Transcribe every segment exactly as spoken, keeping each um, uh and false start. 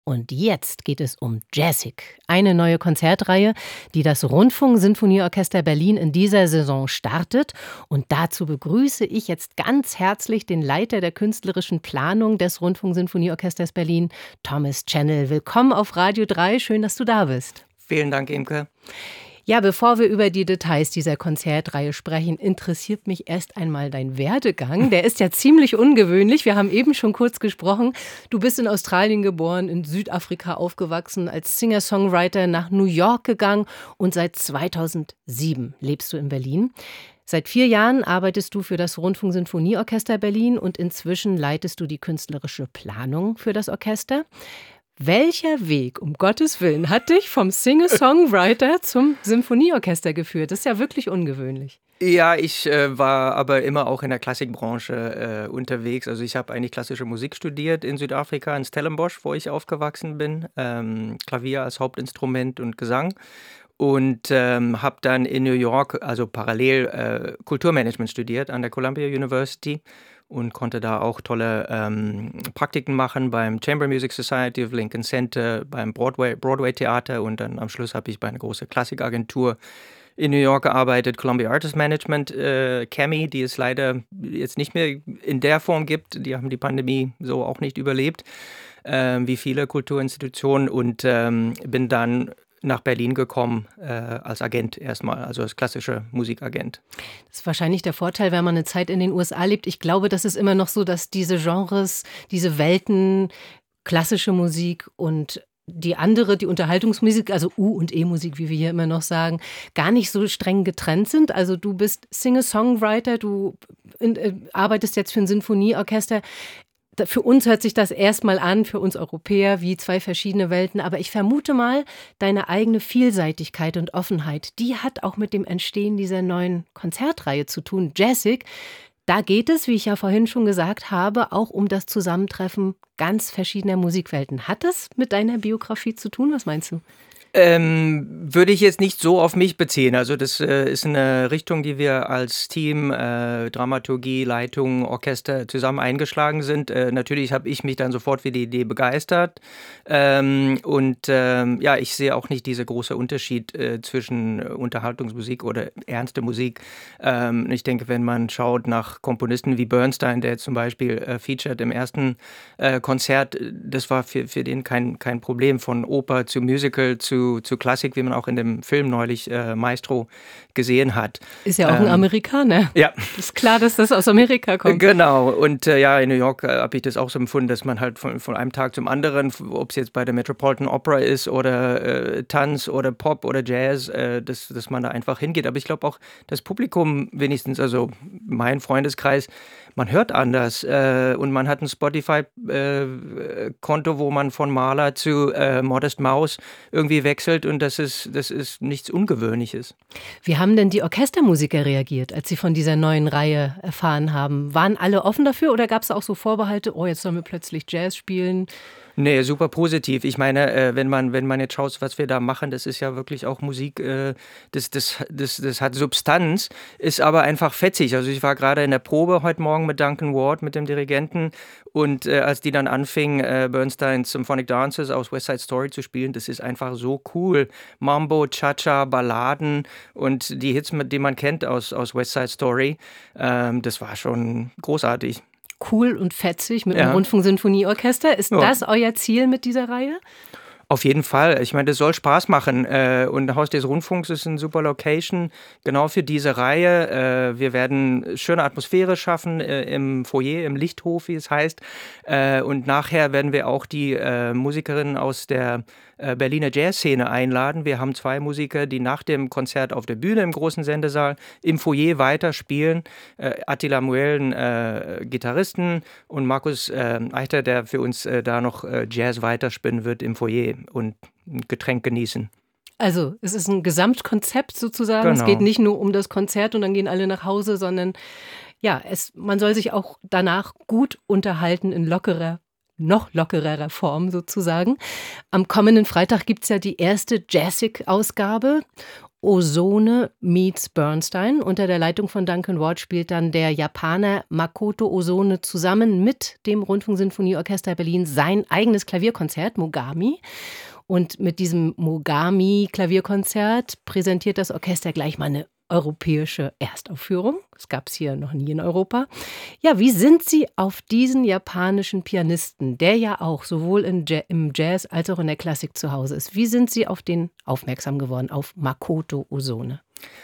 Und jetzt geht es um Jazzig, eine neue Konzertreihe, die das Rundfunk-Sinfonieorchester Berlin in dieser Saison startet. Und dazu begrüße ich jetzt ganz herzlich den Leiter der künstlerischen Planung des Rundfunk-Sinfonieorchesters Berlin, Thomas Channel. Willkommen auf Radio drei, schön, dass du da bist. Vielen Dank, Imke. Ja, bevor wir über die Details dieser Konzertreihe sprechen, interessiert mich erst einmal dein Werdegang. Der ist ja ziemlich ungewöhnlich. Wir haben eben schon kurz gesprochen. Du bist in Australien geboren, in Südafrika aufgewachsen, als Singer-Songwriter nach New York gegangen und seit zweitausendsieben lebst du in Berlin. Seit vier Jahren arbeitest du für das Rundfunk-Sinfonieorchester Berlin und inzwischen leitest du die künstlerische Planung für das Orchester. Welcher Weg, um Gottes Willen, hat dich vom Singer-Songwriter zum Symphonieorchester geführt? Das ist ja wirklich ungewöhnlich. Ja, ich äh, war aber immer auch in der Klassikbranche äh, unterwegs. Also ich habe eigentlich klassische Musik studiert in Südafrika, in Stellenbosch, wo ich aufgewachsen bin. Ähm, Klavier als Hauptinstrument und Gesang. Und ähm, habe dann in New York, also parallel, äh, Kulturmanagement studiert an der Columbia University. Und konnte da auch tolle ähm, Praktiken machen beim Chamber Music Society of Lincoln Center, beim Broadway, Broadway Theater und dann am Schluss habe ich bei einer großen Klassikagentur in New York gearbeitet, Columbia Artist Management, äh, C A M I, die es leider jetzt nicht mehr in der Form gibt. Die haben die Pandemie so auch nicht überlebt, äh, wie viele Kulturinstitutionen und ähm, bin dann nach Berlin gekommen äh, als Agent erstmal, also als klassischer Musikagent. Das ist wahrscheinlich der Vorteil, wenn man eine Zeit in den U S A lebt. Ich glaube, das ist immer noch so, dass diese Genres, diese Welten, klassische Musik und die andere, die Unterhaltungsmusik, also U- und E-Musik, wie wir hier immer noch sagen, gar nicht so streng getrennt sind. Also du bist Singer-Songwriter, du in, äh, arbeitest jetzt für ein Sinfonieorchester. Für uns hört sich das erstmal an, für uns Europäer, wie zwei verschiedene Welten. Aber ich vermute mal, deine eigene Vielseitigkeit und Offenheit, die hat auch mit dem Entstehen dieser neuen Konzertreihe zu tun, Jazzig. Da geht es, wie ich ja vorhin schon gesagt habe, auch um das Zusammentreffen ganz verschiedener Musikwelten. Hat das mit deiner Biografie zu tun? Was meinst du? Ähm, würde ich jetzt nicht so auf mich beziehen. Also das äh, ist eine Richtung, die wir als Team, äh, Dramaturgie, Leitung, Orchester zusammen eingeschlagen sind. Äh, natürlich habe ich mich dann sofort für die Idee begeistert. Ähm, und ähm, ja, ich sehe auch nicht diesen großen Unterschied äh, zwischen Unterhaltungsmusik oder ernste Musik. Ähm, ich denke, wenn man schaut nach Komponisten wie Bernstein, der zum Beispiel äh, featured im ersten äh, Konzert, das war für, für den kein, kein Problem, von Oper zu Musical zu Zu, zu Klassik, wie man auch in dem Film neulich äh, Maestro gesehen hat. Ist ja auch ähm, ein Amerikaner. Ja. Ist klar, dass das aus Amerika kommt. Genau. Und äh, ja, in New York äh, habe ich das auch so empfunden, dass man halt von, von einem Tag zum anderen, ob es jetzt bei der Metropolitan Opera ist oder äh, Tanz oder Pop oder Jazz, äh, dass, dass man da einfach hingeht. Aber ich glaube auch, das Publikum wenigstens, also mein Freundeskreis, man hört anders äh, und man hat ein Spotify-Konto, äh, wo man von Mahler zu äh, Modest Mouse irgendwie wechselt und das ist, das ist nichts Ungewöhnliches. Wie haben denn die Orchestermusiker reagiert, als sie von dieser neuen Reihe erfahren haben? Waren alle offen dafür oder gab es auch so Vorbehalte, oh, jetzt sollen wir plötzlich Jazz spielen? Nee, super positiv. Ich meine, äh, wenn man, wenn man jetzt schaut, was wir da machen, das ist ja wirklich auch Musik, äh, das, das, das, das hat Substanz, ist aber einfach fetzig. Also ich war gerade in der Probe heute Morgen mit Duncan Ward, mit dem Dirigenten, und äh, als die dann anfingen, äh, Bernsteins Symphonic Dances aus West Side Story zu spielen, das ist einfach so cool. Mambo, Cha-Cha, Balladen und die Hits, die man kennt aus, aus West Side Story, ähm, das war schon großartig. Cool und fetzig mit ja. einem Rundfunk-Sinfonieorchester. Ist ja. das euer Ziel mit dieser Reihe? Auf jeden Fall. Ich meine, das soll Spaß machen. Und Haus des Rundfunks ist eine super Location, genau für diese Reihe. Wir werden schöne Atmosphäre schaffen im Foyer, im Lichthof, wie es heißt. Und nachher werden wir auch die Musikerinnen aus der Berliner Jazzszene einladen. Wir haben zwei Musiker, die nach dem Konzert auf der Bühne im großen Sendesaal im Foyer weiterspielen. Attila Muellen, äh, Gitarristen, und Markus äh, Eichter, der für uns äh, da noch äh, Jazz weiterspinnen wird im Foyer und ein Getränk genießen. Also es ist ein Gesamtkonzept sozusagen. Genau. Es geht nicht nur um das Konzert und dann gehen alle nach Hause, sondern ja, es, man soll sich auch danach gut unterhalten in lockerer, noch lockererer Form sozusagen. Am kommenden Freitag gibt es ja die erste Jazzig-Ausgabe. Ozone meets Bernstein. Unter der Leitung von Duncan Ward spielt dann der Japaner Makoto Ozone zusammen mit dem Rundfunksinfonieorchester Berlin sein eigenes Klavierkonzert, Mogami. Und mit diesem Mogami-Klavierkonzert präsentiert das Orchester gleich mal eine europäische Erstaufführung. Das gab es hier noch nie in Europa. Ja, wie sind Sie auf diesen japanischen Pianisten, der ja auch sowohl in Ja- im Jazz als auch in der Klassik zu Hause ist, wie sind Sie auf den aufmerksam geworden, auf Makoto Ozone?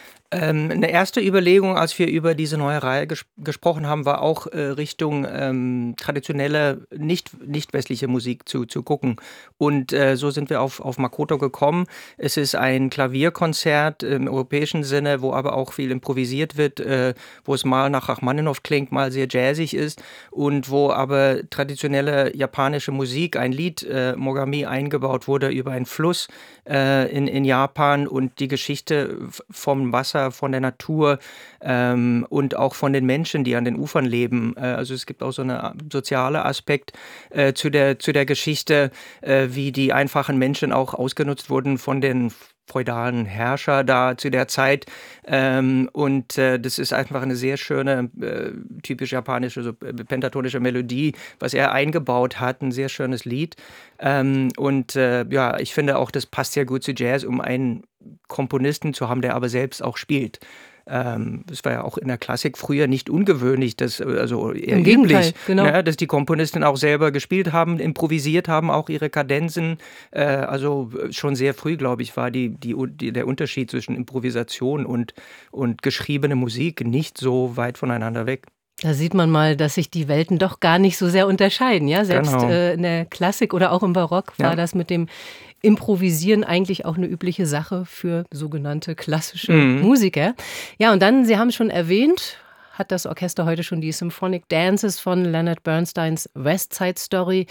Ähm, 'ne erste Überlegung, als wir über diese neue Reihe ges gesprochen haben, war auch, äh, Richtung, ähm, traditionelle, nicht nicht-westliche Musik zu zu gucken. Und, äh, so sind wir auf auf Makoto gekommen. Es ist ein Klavierkonzert im europäischen Sinne, wo aber auch viel improvisiert wird, äh, wo es mal nach Rachmaninow klingt, mal sehr jazzig ist und wo aber traditionelle japanische Musik, ein Lied, äh, Mogami, eingebaut wurde über einen Fluss, äh, in in Japan und die Geschichte v vom Wasser, von der Natur, ähm, und auch von den Menschen, die an den Ufern leben. Äh, also es gibt auch so 'ne soziale Aspekt, äh, zu der zu der Geschichte, äh, wie die einfachen Menschen auch ausgenutzt wurden von den feudalen Herrscher da zu der Zeit. Ähm, und, äh, das ist einfach eine sehr schöne, äh, typisch japanische, so p pentatonische Melodie, was er eingebaut hat, 'n sehr schönes Lied. Ähm, und, äh, ja, ich finde auch, das passt sehr gut zu Jazz, um einen Komponisten zu haben, der aber selbst auch spielt. Ähm, das war ja auch in der Klassik früher nicht ungewöhnlich, dass, äh, also eher Im Gegenteil, üblich, genau. ne, dass die Komponisten auch selber gespielt haben, improvisiert haben, auch ihre Kadenzen. Äh, also äh, schon sehr früh, glaube ich, war die, die, die, der Unterschied zwischen Improvisation und, und geschriebene Musik nicht so weit voneinander weg. Da sieht man mal, dass sich die Welten doch gar nicht so sehr unterscheiden. Ja? Selbst Genau. äh, in der Klassik oder auch im Barock war Ja. das mit dem Improvisieren eigentlich auch eine übliche Sache für sogenannte klassische Mhm. Musiker. Ja, und dann, Sie haben schon erwähnt, hat das Orchester heute schon die Symphonic Dances von Leonard Bernsteins West Side Story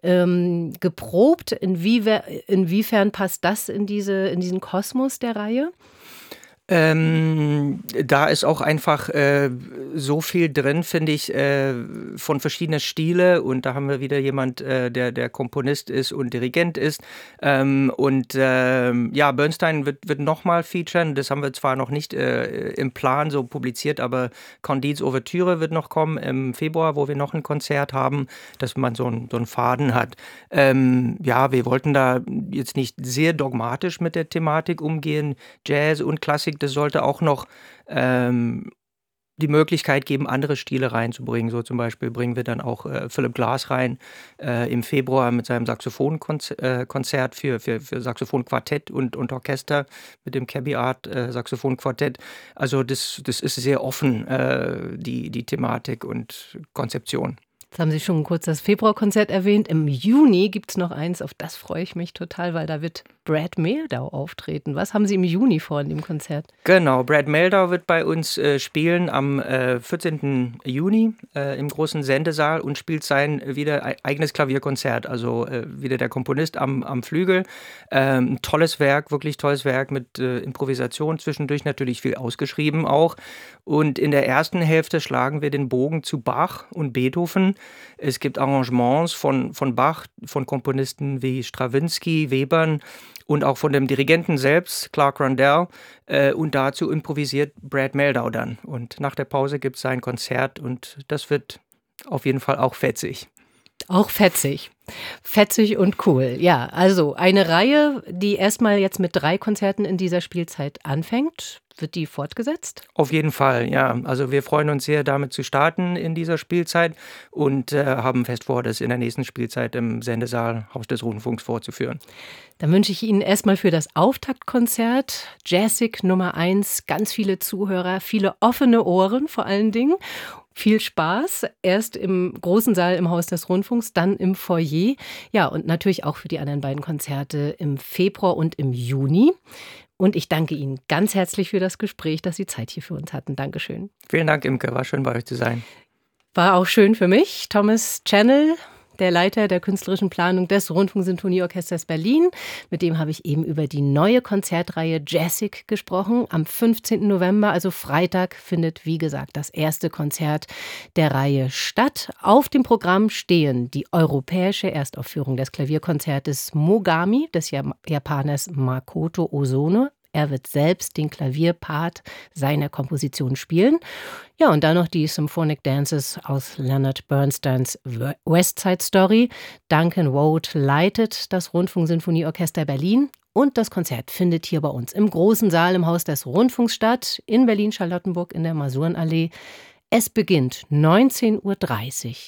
ähm, geprobt. Inwiefer, inwiefern passt das in, diese, in diesen Kosmos der Reihe? Ähm, da ist auch einfach äh, so viel drin, finde ich, äh, von verschiedenen Stile. Und da haben wir wieder jemand, äh, der der Komponist ist und Dirigent ist. Ähm, und ähm, ja, Bernstein wird, wird nochmal featuren. Das haben wir zwar noch nicht äh, im Plan so publiziert, aber Candides Ouvertüre wird noch kommen im Februar, wo wir noch ein Konzert haben, dass man so, ein, so einen Faden hat. Ähm, ja, wir wollten da jetzt nicht sehr dogmatisch mit der Thematik umgehen. Jazz und Klassik, das sollte auch noch ähm, die Möglichkeit geben, andere Stile reinzubringen. So zum Beispiel bringen wir dann auch äh, Philip Glass rein äh, im Februar mit seinem Saxophonkonzert für, für, für Saxophonquartett und, und Orchester mit dem Cabby Art äh, Saxophonquartett. Also das, das ist sehr offen, äh, die, die Thematik und Konzeption. Jetzt haben Sie schon kurz das Februarkonzert erwähnt. Im Juni gibt es noch eins, auf das freue ich mich total, weil da wird Brad Mehldau auftreten. Was haben Sie im Juni vor in dem Konzert? Genau, Brad Mehldau wird bei uns äh, spielen am äh, vierzehnten Juni äh, im großen Sendesaal und spielt sein äh, wieder e- eigenes Klavierkonzert. Also äh, wieder der Komponist am, am Flügel. Ähm, ein tolles Werk, wirklich tolles Werk mit äh, Improvisation, zwischendurch natürlich viel ausgeschrieben auch. Und in der ersten Hälfte schlagen wir den Bogen zu Bach und Beethoven. Es gibt Arrangements von, von Bach, von Komponisten wie Strawinsky, Webern und auch von dem Dirigenten selbst, Clark Rundell. Äh, und dazu improvisiert Brad Mehldau dann. Und nach der Pause gibt es sein Konzert und das wird auf jeden Fall auch fetzig. Auch fetzig. Fetzig und cool. Ja, also eine Reihe, die erstmal jetzt mit drei Konzerten in dieser Spielzeit anfängt. Wird die fortgesetzt? Auf jeden Fall, ja. Also wir freuen uns sehr, damit zu starten in dieser Spielzeit und äh, haben fest vor, das in der nächsten Spielzeit im Sendesaal Haus des Rundfunks vorzuführen. Dann wünsche ich Ihnen erstmal für das Auftaktkonzert Jazzig Nummer eins ganz viele Zuhörer, viele offene Ohren vor allen Dingen. Viel Spaß, erst im großen Saal im Haus des Rundfunks, dann im Foyer. Ja, und natürlich auch für die anderen beiden Konzerte im Februar und im Juni. Und ich danke Ihnen ganz herzlich für das Gespräch, dass Sie Zeit hier für uns hatten. Dankeschön. Vielen Dank, Imke. War schön, bei euch zu sein. War auch schön für mich. Thomas Channel, der Leiter der künstlerischen Planung des Rundfunksinfonieorchesters Berlin. Mit dem habe ich eben über die neue Konzertreihe Jazzig gesprochen. Am fünfzehnten November, also Freitag, findet, wie gesagt, das erste Konzert der Reihe statt. Auf dem Programm stehen die europäische Erstaufführung des Klavierkonzertes Mogami des Japaners Makoto Ozone, Er wird selbst den Klavierpart seiner Komposition spielen. Ja, und dann noch die Symphonic Dances aus Leonard Bernsteins West Side Story. Duncan Roth leitet das Rundfunksinfonieorchester Berlin. Und das Konzert findet hier bei uns im großen Saal im Haus des Rundfunks statt, in Berlin-Charlottenburg in der Masurenallee. Es beginnt neunzehn Uhr dreißig.